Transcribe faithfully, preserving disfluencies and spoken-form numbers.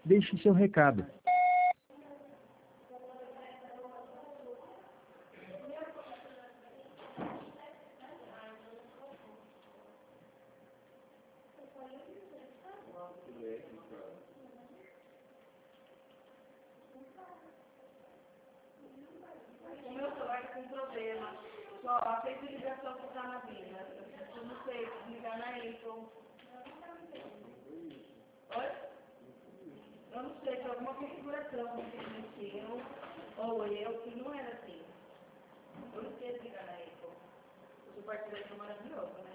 Deixe seu recado. O meu celular está com problema. Só a ligação que está na vida. Eu não sei ligar na Apple. Oi? Eu não sei, foi alguma configuração que mexeu, ou eu, que não era assim. Eu não sei ligar na Apple. O suporte da Apple é maravilhoso, né?